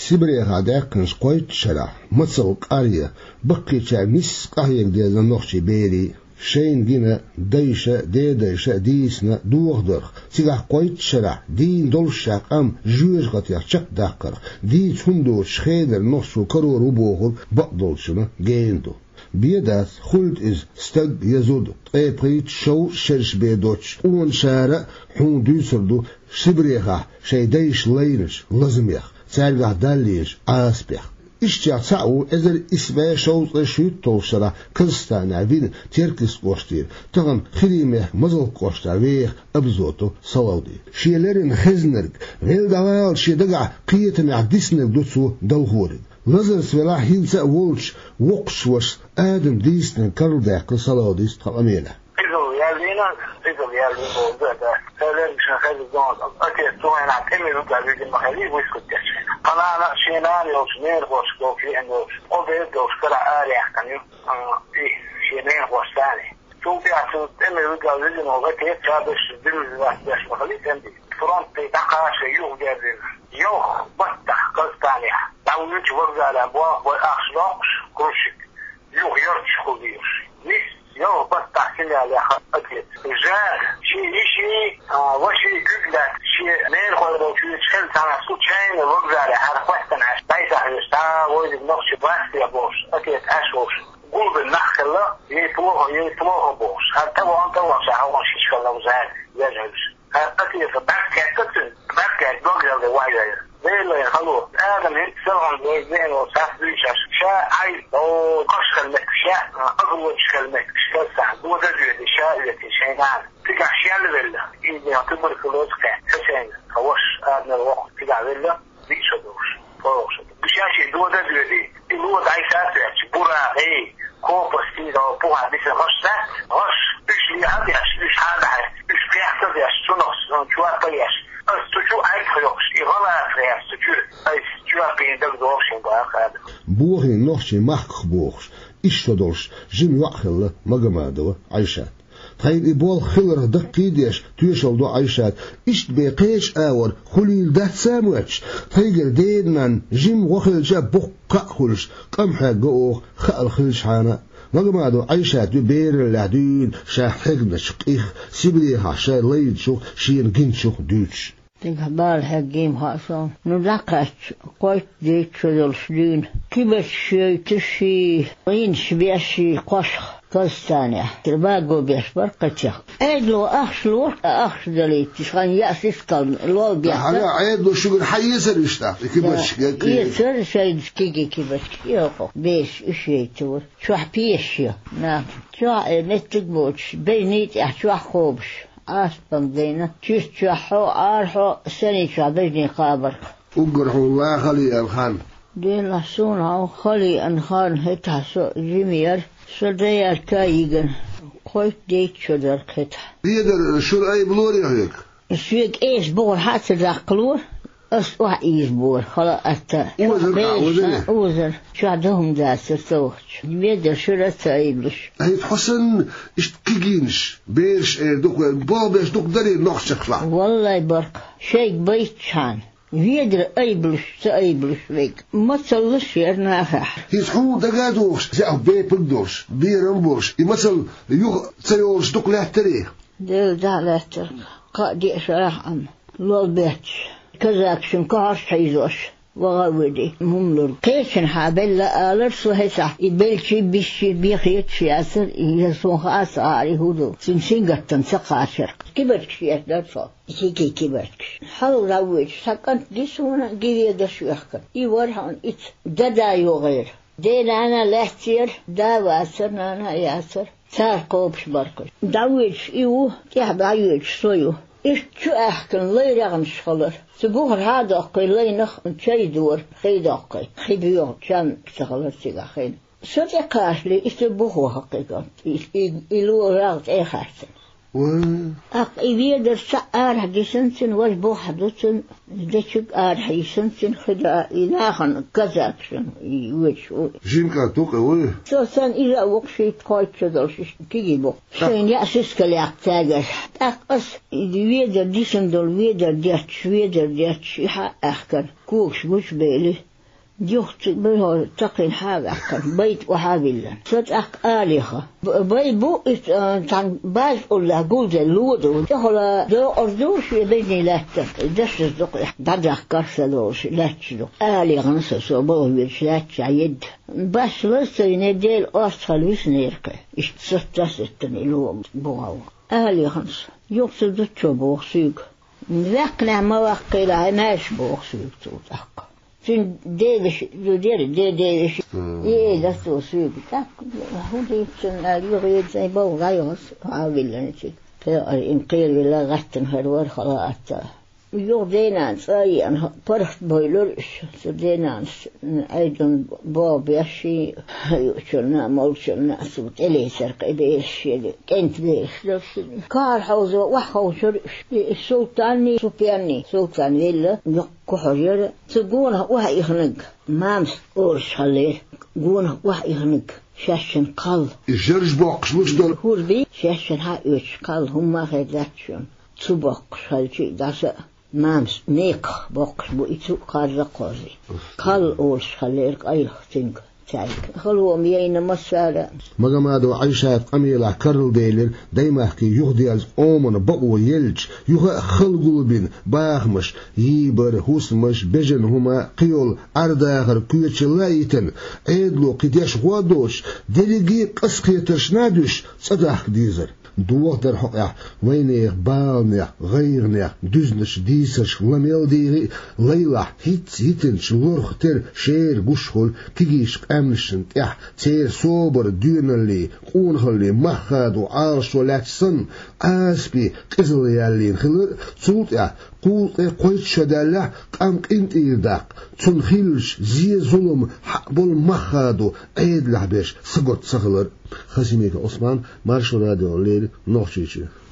سبري غاداك نسقويت شرع متصل قرية بقي تعمس قهيك ديال النخشي بيري شين جينا ديشة ديشة ديسنا دوغدر تيجا قويت شرع دين دولشاق أم جوج غتيا شق داقر دي تندو شخيدر نخشو كرور وبوغر بقدولشنا جيندو بيدات خلد إز استد يزود طيبريت شو شرش بيدوش اون شارع حون دوسردو سبريخا شي ديش لينش لازميخ تارجع داليش آسبيخ اشتيا تعو ازر اسمه شوط شوت توشرا كرستان عبين تركس قوشتير تغم خريمه مزل قوشتار ويخ ابزوتو صلاودي شيلرين خزنرق غير دوال شي دقع قيتم عدسنر دوتسو دلغورد نظر سولا هيلسا وولش وقش وش آدم ديسن كارل داقل صلاوديس تقاميلا إذا يالين بوزة فلان مش هخلي الجواد أكيد تو أنا أعتمد على ذي المخاليف ويسكت كشين أنا شينان يوشنير وشكو في إنه أبيض وشكرا آلي أحكني إيه شينين وشتاني تو بيعتو أعتمد على ذي الموضوع شابش بالواحد باش مخاليف عندي فرنسي تقاش يوم جازين يوم بطح قصتاني تعودش ورزة على أبواب والأخشلاقش كروشك يوم يرتش خذيش نيس يوم بطح كلي على أكيد جار شيء وشي جدلا شيء نيل خلوا شيء شل سنة صوت شين ورزة على حرف وحدة عش بيتها يستا ويد النقش بس يا بوش أكيد أشوش قلب النخلة يطلوه بوش هل توا شعوان شيش كلا وزاد يجهز هل أكيد بحكي بقرا لوايا ليه يخلوه آدم هيك سلعن بيزين وصاف بيشاش شاء عيد أو قش خلمك شاء أغلوش خلمك شاء هو ده جدي شاء التي شينان تقع شيء لله إذا يعتبر فلوس كان حسين هوش آدم الوقت تقع لله بيشدوش فوش بشاشي دو ده جدي هو ده عيسات برا إيه كوبس كده وبوها بيس غش إيش اللي هذا إيش هذا إيش بيحصل يا شنوس شو أطيش استشو أي خيوش إغلا خيار استشو أي استشو بيندك دوشين بأخذ بوغي نوشي محق بوغش إشتدولش جيم يوحل مجمادو عيشات طيب إبوال خلر دقيديش تيشل دو عيشات إشت بيقيش آور خليل ده ساموش تيجر ديدمان جيم وخل جاب بقى خلش قمحة جوخ خال خلش حانا مجمادو عيشات بير العدين شاحقنا شقيخ سبريها شا ليد شو شين جنشو دوتش تنقبال حقيم هاسون ندقش قويت ديت شدل شدين كيبت شي تشي وين شبيشي قشخ كالستانية ترباقو بيش برقتيا عيدلو أخش دليت تشغن يأسيس كالم الوال بيحتر حالا عيدلو شغل حيسر يشتاق كيبتش يسر شايد كيكي كيبتش يوقف بيش إشي تور شوح بيشي نعم شوح نتقبوش بينيت شوح خوبش أسبم دينا تشوحو عارحو سني شعبجني قابر أقرحو الله خلي الخان دين لحسونا خلي أنخان هتحسو جمير شدير كايغن قويت ديت شدر كتح يقدر شو أي بلوري هيك الشيك إيش بور حتى داقلور أسوح إيش بور خلا أتا أوزر شو عندهم داسر سوتش بيدر شو رتايبلش هي تحسن اشتكيجينش بيش دوك بابش دوك دري نخشخلا والله برك شيك بيت شان بيدر أيبلش تأيبلش ليك ما تصلش يرناها يسحو دقادوش زعو بيبقدوش بيرنبوش يمثل يوغ تسيوش دوك له تاريخ ديل له تاريخ قادي أشراح أم لول بيتش كذاك شنكارش حيزوش وغاودي مملور كيشن حابلا آلرسو هسا يبلشي بيشي بيخيط شياسر يسون خاص عاري هدو سنسينغتن سقاشر كبرتش يهدرسو كيكي كبرتش حلو راويج ساكنت ديسونا جيريا دشويخكن يورهان إت دادا يغير دين أنا لحتير دا واسر نانا ياسر سار قوبش بركش داويج إيوه يحبايوج سويو إيش شو أحكن لي رغم شغلر سبوه هذا أقي لي نخ شيء دور خيد أقي خبيو كان شغلر سيجا خيد صديقاش لي يسبوه حقيقة إلو رغت أي حسن أقي بيدر سأر حديثن وجبو حدثن دشك أر حديثن خدا إلهن كذاكشن يوشوا جيمكا توك أوه سوسن إذا وقشي تقايد شدرش كيجيبو شين يأسس كليك تاجر أقص ويدر ديسن دول ويدر ديتش يحا أحكر كوكش مش بيلي جوخت بهو تقين حاجة بيت وحابلا فتح آلهة بيبو كان باز ولا جوز اللودو تقول دو أردوش يبني لاتر دش الزق دجح كرسلوش لاتشلو آلهة نسسو بوهيش لاتش عيد بس لسه ينديل أصل وسنيرك اشتستني لوم بوهو آلهة نس يوصل دتشو بوخسيق ذاقنا ما وقيلها ماش بوخسيق توتاق شن ديش ديش ده تو سوق تاك هو دي شن يغيد زي بو غايوس عاويل نشي فإن قيل ولا غتن هالور خلاص يو دينانس أي أنا فرحت بيلورش دينانس أيضا باب يشي يوشلنا مولشلنا سوت إلي سرق إليش كنت ليش لسني كار حوزه وحوشر السلطاني سلطان ويلا كحرير تقولها وها يخنق مامس أورش خليه قولها وها يخنق شاشن قال الجرج بوقش مش دول هو بي شاشن ها يوش قال هم غيراتشون تبوقش هالشي داسا مامس ميق بوقش بو إتو قال قاضي قال أورش خليه أي ختنق خلوا ميين مسألة مجمع عيشة قميلة كارل ديلر دايما كي يهدي از أمن بقو يلج يها خلقوا بين باخمش يبر هوسمش بجن هما قيول أرداغر كيوتش لايتن عيدلو قديش غادوش دلقي قسقيتش نادوش صداح ديزر دوغ در حقا وينيغ بالنيغ غيرنيغ دوزنش ديسش لميل ديغي ليلة هيتنش لورختر شير بوشخل كيجيش قامنشن تيح تير صوبر ديونالي قونخلي مخادو عارش ولاتسن آسبي قزل يالين خلر تسولت قولت قويت شدالة قام قنت إيرداق تنخيلش زي ظلم حقبول مخادو عيد لحبيش سقط سخلر خسيميك عثمان مارشو راديو الليل نوخشيشي